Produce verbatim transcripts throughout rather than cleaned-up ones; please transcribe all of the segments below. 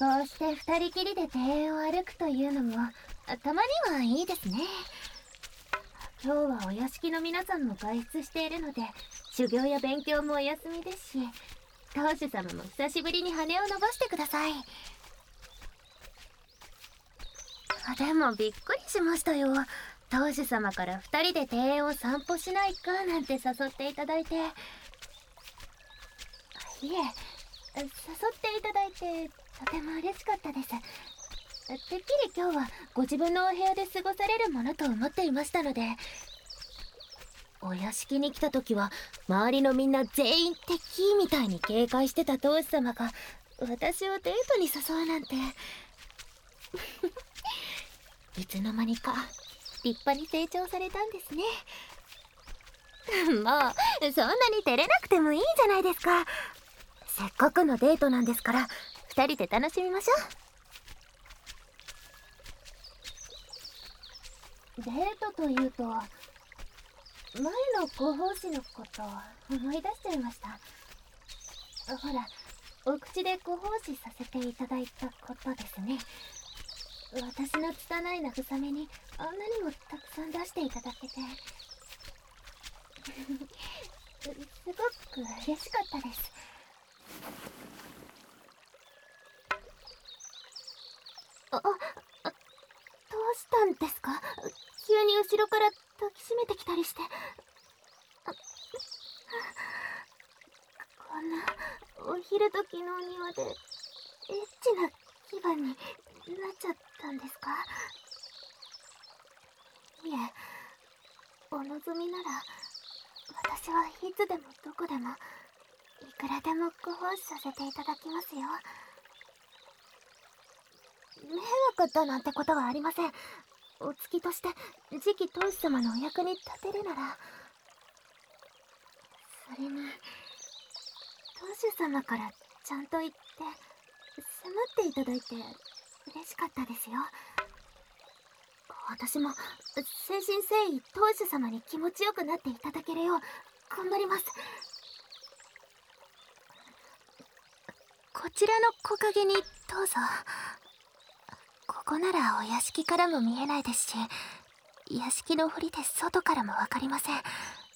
こうして二人きりで庭園を歩くというのもたまにはいいですね。今日はお屋敷の皆さんも外出しているので修行や勉強もお休みですし、当主様も久しぶりに羽を伸ばしてください。でもびっくりしましたよ。当主様から二人で庭園を散歩しないかなんて誘っていただいて。いえ、誘っていただいてとても嬉しかったです。てっきり今日はご自分のお部屋で過ごされるものと思っていましたので。お屋敷に来た時は周りのみんな全員敵みたいに警戒してた当主様が私をデートに誘うなんていつの間にか立派に成長されたんですね。もうそんなに照れなくてもいいじゃないですか。せっかくのデートなんですから二人で楽しみましょう。デートというと前の広報誌のこと思い出しちゃいました。ほら、お口でご奉仕させていただいたことですね。私の拙い慰めにあんなにもたくさん出していただけてすごく嬉しかったです。あ、あ、どうしたんですか？急に後ろから抱きしめてきたりして。こんなお昼時のお庭でエッチな気分になっちゃったんですか？いえ、お望みなら私はいつでもどこでもいくらでもご奉仕させていただきますよ。迷惑だなんてことはありません。お付きとして次期当主様のお役に立てるなら。それに当主様からちゃんと言って迫っていただいて嬉しかったですよ。私も誠心誠意当主様に気持ちよくなっていただけるよう頑張ります。こちらの木陰にどうぞ。ここならお屋敷からも見えないですし、屋敷の堀で外からもわかりません。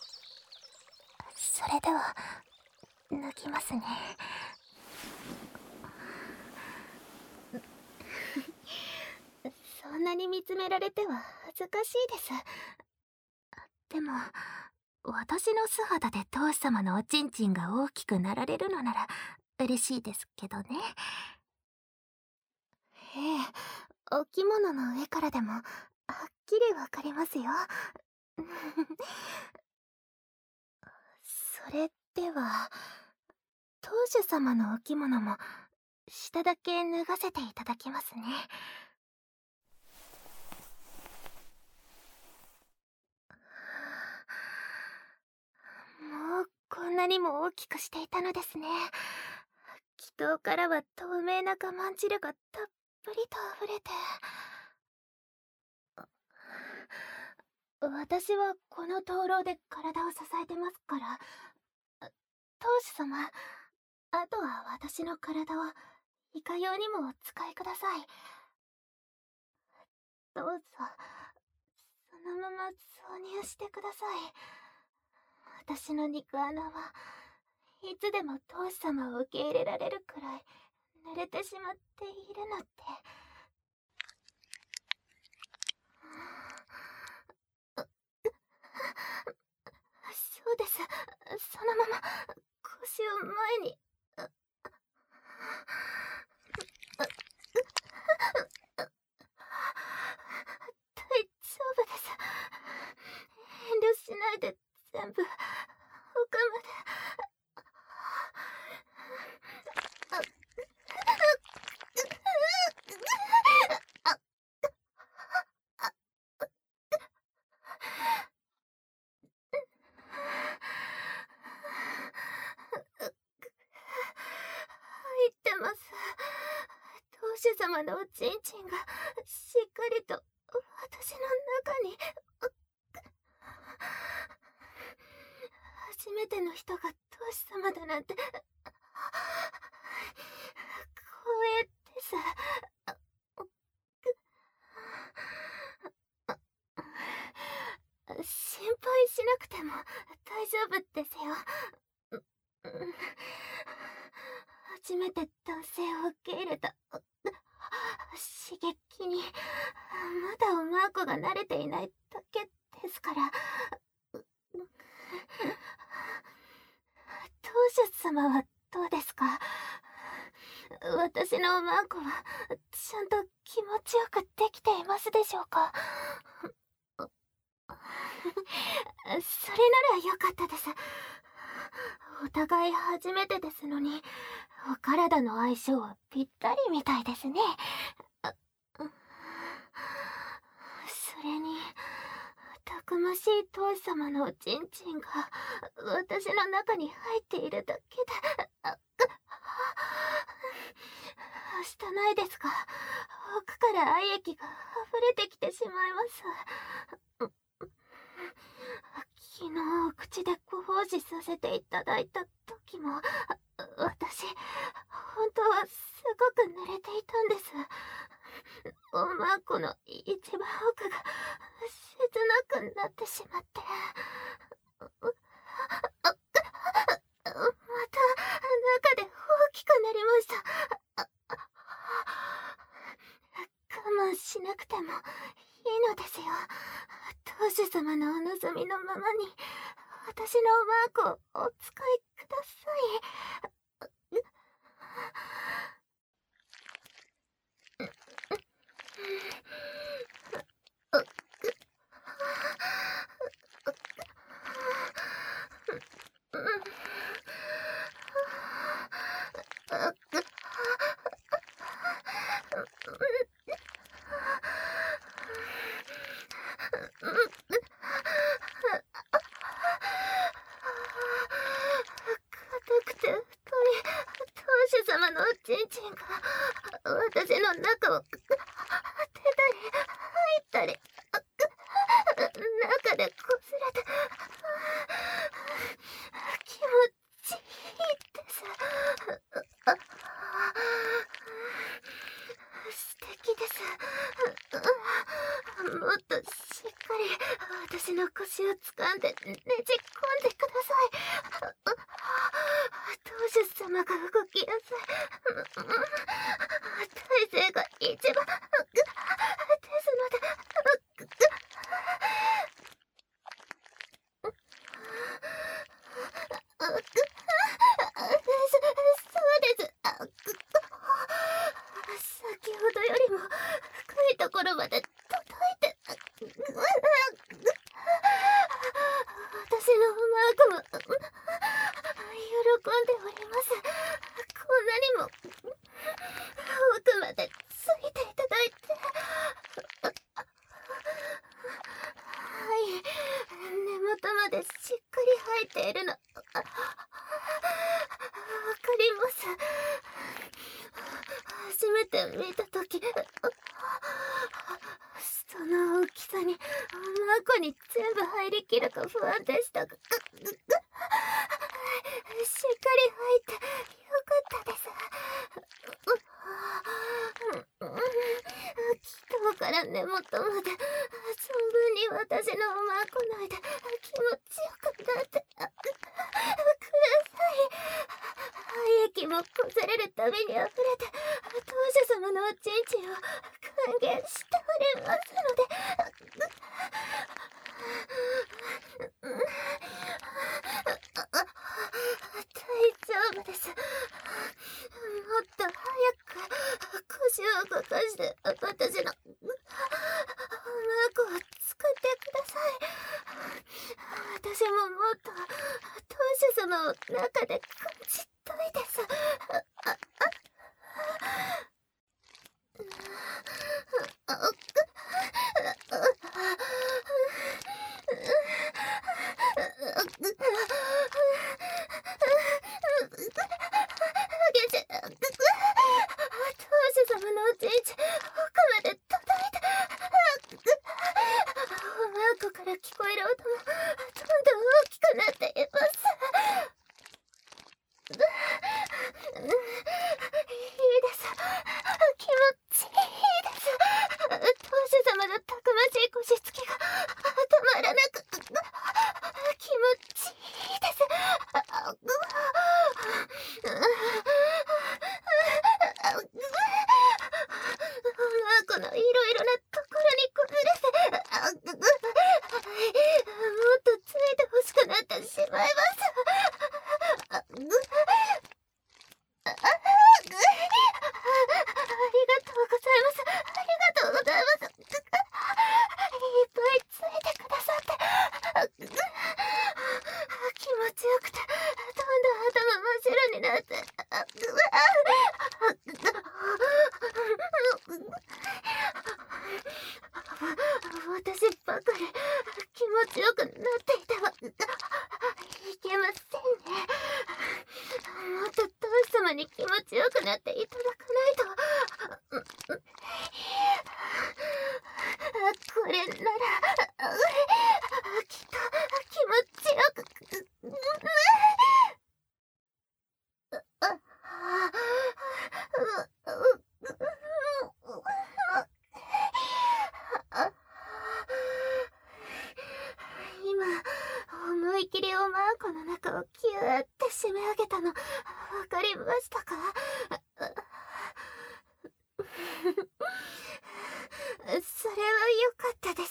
それでは脱ぎますね。そんなに見つめられては恥ずかしいです。でも私の素肌で当主様のおちんちんが大きくなられるのなら嬉しいですけどね。ええ、お着物の上からでもはっきりわかりますよ。それでは当主様のお着物も下だけ脱がせていただきますね。もうこんなにも大きくしていたのですね。気筒からは透明な我慢汁がたっぷりと溢れて。私はこの灯籠で体を支えてますから。当主様、あとは私の体をいかようにもお使いください。どうぞそのまま挿入してください。私の肉穴はいつでも当主様を受け入れられるくらい濡れてしまっているのって。そうです。そのまま腰を前に。大丈夫です。遠慮しないで全部奥まで。入ってます。当主様のおちんちんがしっかりと私の中に。初めての人が当主様だなんて光栄です。 配しなくても大丈夫ですよ。初めて男性を受け入れた刺激にまだおまーこが慣れていないだけですから。当主様はどうですか？私のおまーこはちゃんと気持ちよくできていますでしょうか？それならよかったです。お互い初めてですのに、お体の相性はぴったりみたいですね。それに、たくましい当主様のおちんちんが私の中に入っているだけで、はしたないですが、奥から愛液が溢れてきてしまいます。昨日口でご奉仕させていただいた時も、私本当はすごく濡れていたんです。おまーこの一番奥が切なくなってしまって、また中で大きくなりました。我慢しなくてもいいのですよ。当主様のお望みのままに私のおまーこをお使いください。ちんちんが私の中を出たり入ったり、中でこすれて気持ちいいです。素敵です。もっとしっかり私の腰を掴んでねじ込んでください。当主様が動きやすい体勢が一番ですので。そうです。先ほどよりも深いところまで届いて、私のおまーこも喜んでおります。こんなにも奥までついていただいて。はい、根元までしっかり生えているのわかります。初めて見たとき、その大きさにおまーこに全部入りきるか不安でしたが、しっかり入ってよかったです。祈祷から根元まで存分に私のおまーこ内で気持ちよくなってください。愛液もこすれるたびに溢れて当主様のおちんちんを還元しておりますので。大丈夫です。もっと早く腰を動かして私のおまーこを作ってください。私ももっと当主様を中で感じたいです。 持ちよくなっていてはいけませんね。もっと当主様に気持ちよくなっていただかないと。これならきっと気持ちよく今思い切りおまんこの中をキューって締め上げたのわかりましたか？それは良かったです。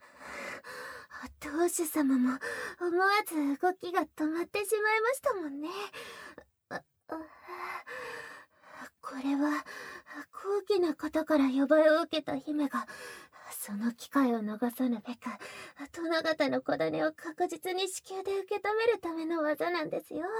当主様も思わず動きが止まってしまいましたもんね。これは高貴な方から呼ばれを受けた姫がその機会を逃さぬべく殿方の子種を確実に子宮で受け止めるための技なんですよ。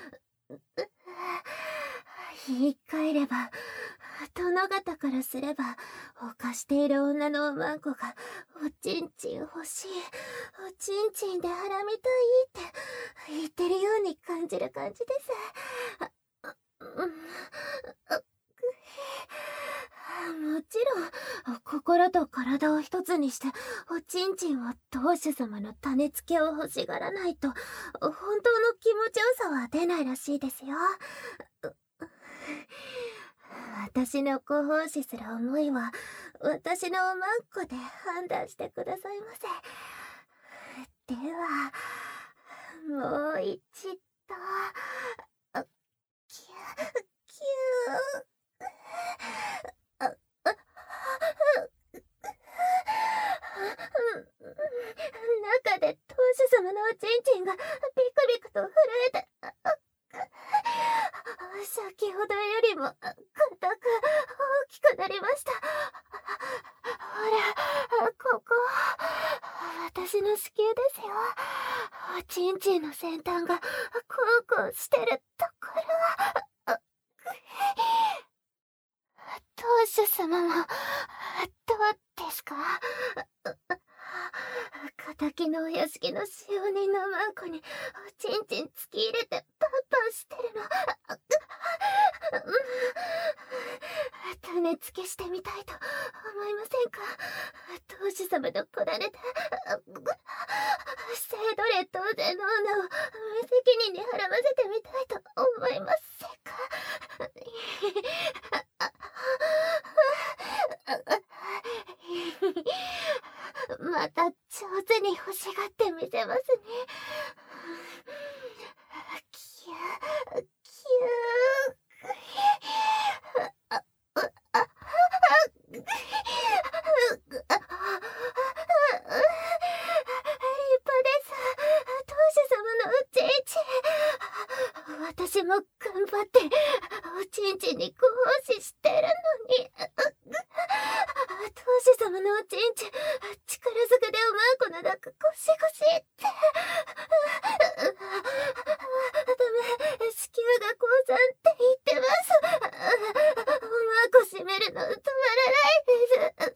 言い換えれば殿方からすれば犯している女のおまんこがおちんちん欲しい、おちんちんではらみたいって言ってるように感じる感じです。もちろん心と体を一つにしておちんちんは当主様の種付けを欲しがらないと本当の気持ちよさは出ないらしいですよ。私のご奉仕する思いは私のおまんこで判断してくださいませ。ではもう一度キューキュー中で当主様のおちんちんがビクビクと震えて先ほどよりも硬く大きくなりました。ほらここ私の子宮ですよ。おちんちんの先端がコウコウしてるところ。当主様もどうですか？敵のお屋敷の使用人のマンコにおちんちん突き入れてパンパンしてるの種付けしてみたいと思いませんか？当主様の子種で性奴隷当然の女を無責任にはらませてみたいと思いませんか？また上手に欲しがってみせますね。キューキュー私も頑張っておちんちんにご奉仕してるのに当主様のおちんちん力ずくでおまんこの中ゴシゴシってダメ、子宮が降参って言ってます。おまんこ閉めるの止まらないです。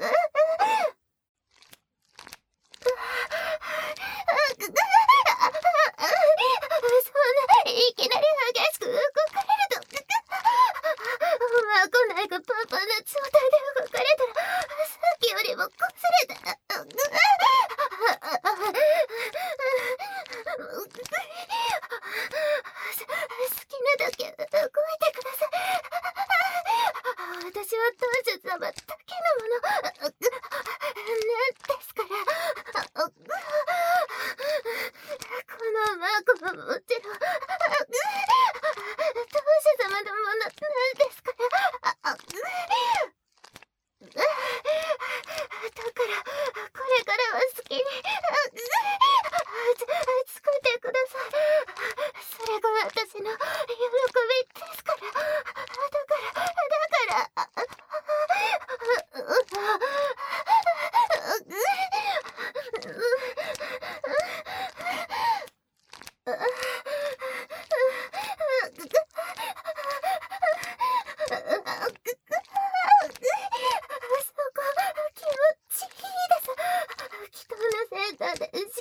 そんないきなり激しく動かれるとおまんこ内がパンパンな状態で動かれたらさっきよりもこすれた。好きなだけ動いてください。私は当主様だけのものなんですから。このマークももちろん当主様のものなんですから。だからこれからは好きに作ってください。それが私の喜びですから。だからだからそこ気持ちいいです。祈祷のセンターで子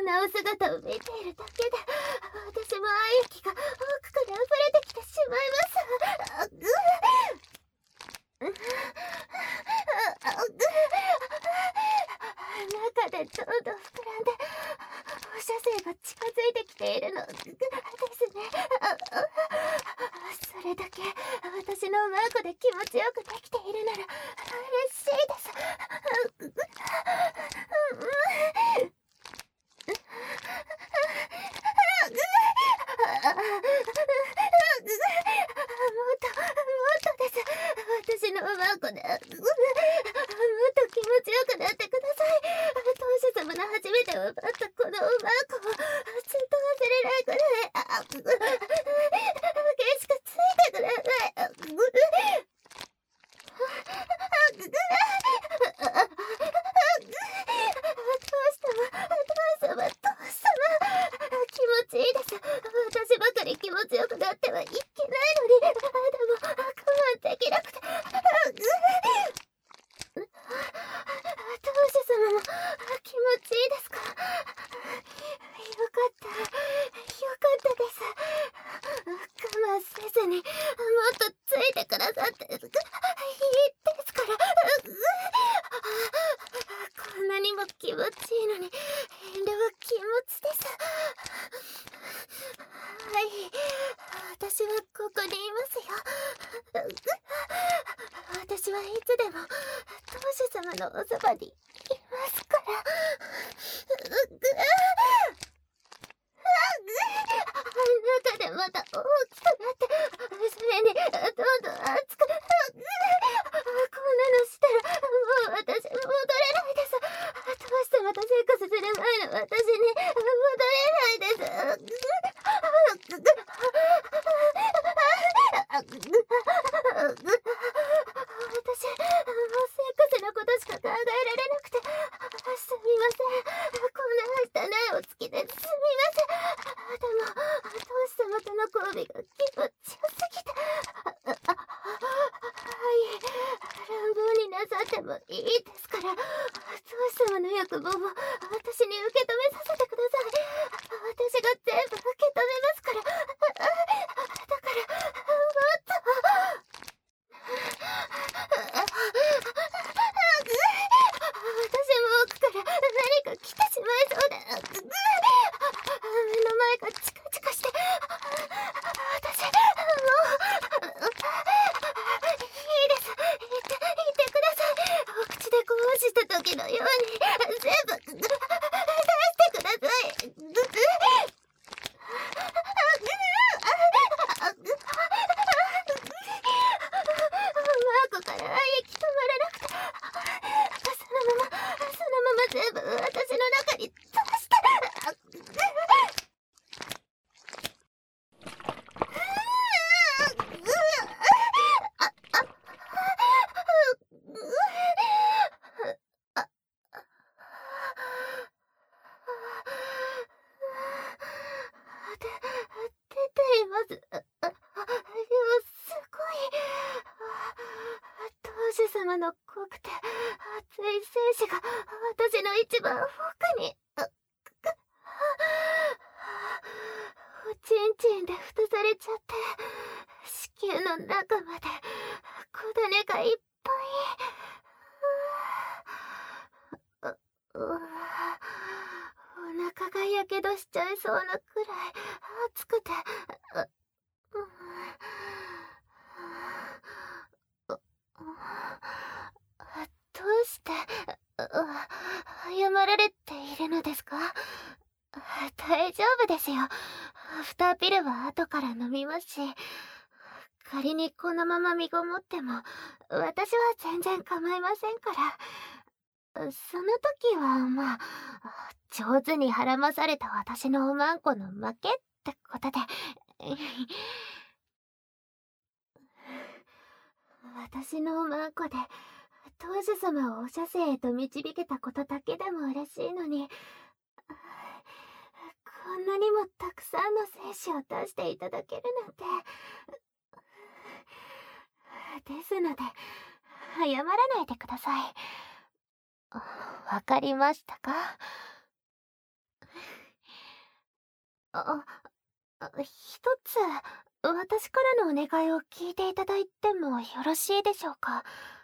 なお姿を見ているだけで私も愛液が奥から溢れてきてしまいます。中でどんどん膨らんで放射線が近づいてきているのですね。それだけ私のマークで気持ちよくできているなら嬉しいです。私のマークでもっと気持ちよくなってください。当主様の初めて奪ったこのマークをずっと忘れないくらいあ激しくついてください。どうしてもどう様どう様気持ちいいです。私ばかり気持ちよくなってはいけないのに、でも我慢できなくて。当主様も気持ちいいですか？よかったよかったです。我慢せずにもっとついてくださっていいですから。こんなにも気持ちいいのに遠慮は禁物です。はい、私はここにいますよ。私はいつでも当主様のおそばにいますから。中でまた大きくなって、それにどんどん熱く、こんなのしたらもう私戻れないです。どうしてまたセックスする前の私に戻れないです。私もうセックスのことしか考えられなくてすみません。こんな汚いお月ですみません。でも当主様との交尾が気持ちよすぎて、はい、乱暴になさってもいいですから、当主様の欲望を私に受け止めさせてください。私が全部受け止めますから。だからもっと私も奥から何か来てしまいそうで、目の前がチカチカして、私もういいです。言って言ってください。お口でこうした時のように全部出してください。マークから愛液止まらなくて、そのままそのまま全部私の中に通して。出ています。あ、あ、すごい。当主様の濃くて熱い精子が私の一番奥に。おちんちんで蓋されちゃって、子宮の中まで小種がいっぱい。ううお腹がやけどしちゃいそうなくらい熱くて。どうして謝られているのですか？大丈夫ですよ。アフターピルは後から飲みますし、仮にこのまま身ごもっても私は全然構いませんから。その時はまあ上手に孕まされた私のおまんこの負けってことで。私のおまんこで当主様をお射精へと導けたことだけでも嬉しいのに、こんなにもたくさんの精子を出していただけるなんて。ですので謝らないでください。わかりましたか？ あ、あ一つ、私からのお願いを聞いていただいてもよろしいでしょうか。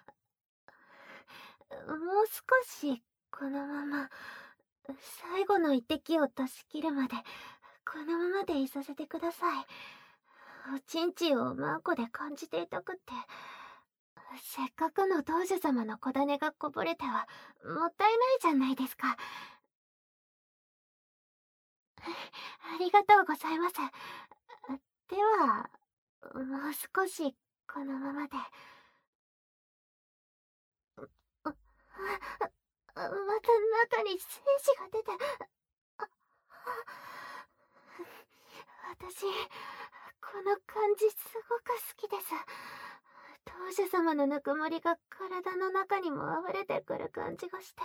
もう少し、このまま、最後の一滴を出し切るまで、このままでいさせてください。おちんちんをマンコで感じていたくって、せっかくの当主様の小種がこぼれては、もったいないじゃないですか。ありがとうございます。では、もう少し、このままで。あ、あ、また中に精子が出て、あ、私、この感じすごく好きです。当主様のぬくもりが体の中にも溢れてくる感じがして、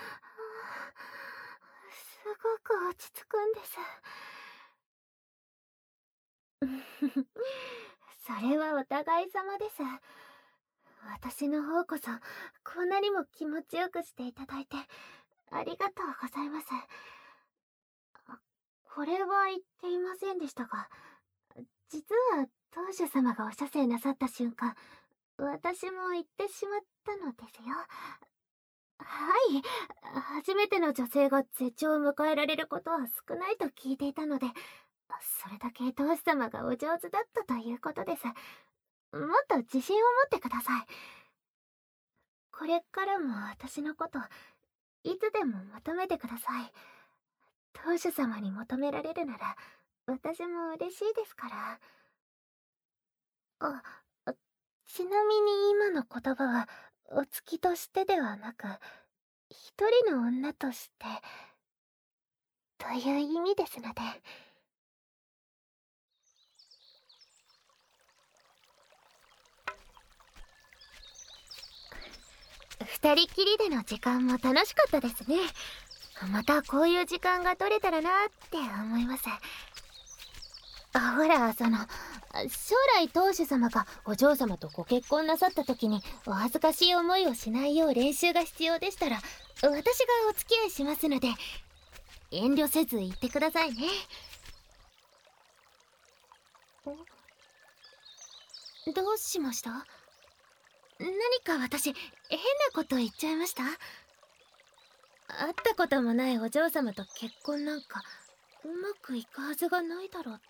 すごく落ち着くんです。それはお互い様です。私の方こそ、こんなにも気持ちよくしていただいて、ありがとうございます。これは言っていませんでしたが、実は当主様がお射精なさった瞬間、私も言ってしまったのですよ。はい、初めての女性が絶頂を迎えられることは少ないと聞いていたので、それだけ当主様がお上手だったということです。もっと自信を持ってください。これからも私のこと、いつでも求めてください。当主様に求められるなら、私も嬉しいですから。あ、あちなみに今の言葉は、お月としてではなく、一人の女として、という意味ですので。二人きりでの時間も楽しかったですね。またこういう時間が取れたらなって思います。あ、ほら、その、将来当主様がお嬢様とご結婚なさった時にお恥ずかしい思いをしないよう練習が必要でしたら、私がお付き合いしますので、遠慮せず言ってくださいね。どうしました？何か私、変なこと言っちゃいました？会ったこともないお嬢様と結婚なんか、うまくいくはずがないだろうって。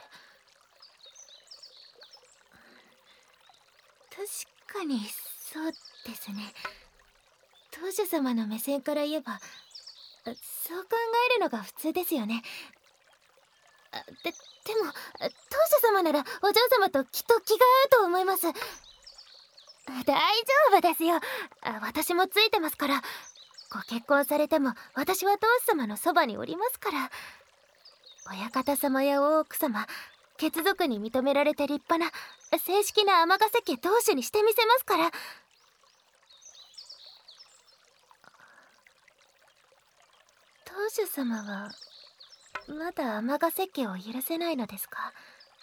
確かに、そうですね。当主様の目線から言えば、そう考えるのが普通ですよね。で、でも、当主様ならお嬢様ときっと気が合うと思います。大丈夫ですよ。私もついてますから。ご結婚されても私は当主様のそばにおりますから。親方様や大奥様、血族に認められて立派な正式な尼崎家当主にしてみせますから。当主様はまだ尼崎家を許せないのですか？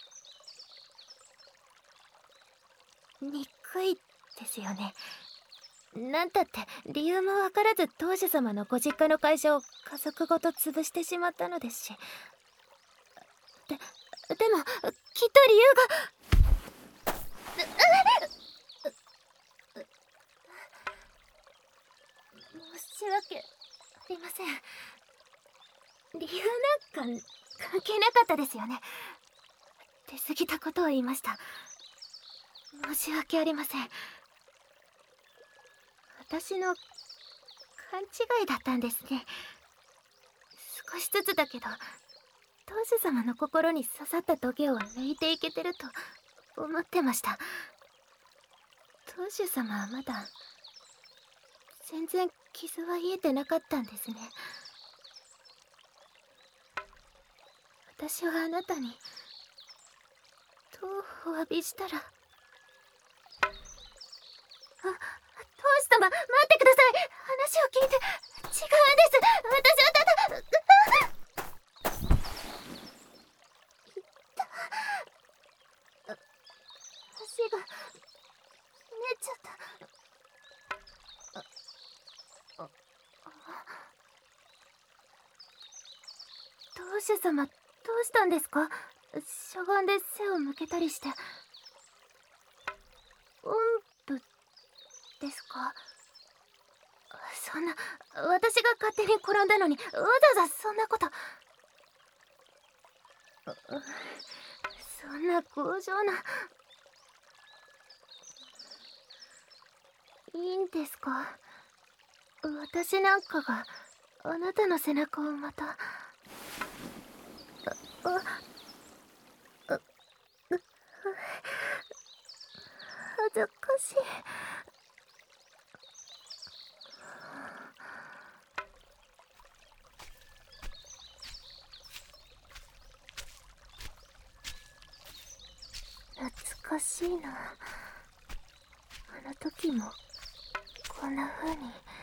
にくいですよね。なんたって理由もわからず当主様のご実家の会社を家族ごと潰してしまったのですし。で、でもきっと理由が。申し訳ありません。理由なんか関係なかったですよね。出過ぎたことを言いました。申し訳ありません。私の勘違いだったんですね。少しずつだけど当主様の心に刺さったトゲを抜いていけてると思ってました。当主様はまだ全然傷は癒えてなかったんですね。私はあなたにどうお詫びしたら。あ、当主様、待ってください。話を聞いて。違うんです。私はただ。足がひねっちゃった。ああ当主様っうしたんですか？しゃがんで背を向けたりして。うんとですか？そんな、私が勝手に転んだのにわざわざそんなこと。そんな強情な。いいんですか？私なんかがあなたの背中をまた。あ、あ、あ、恥ずかしい。懐かしいな。あの時もこんな風に。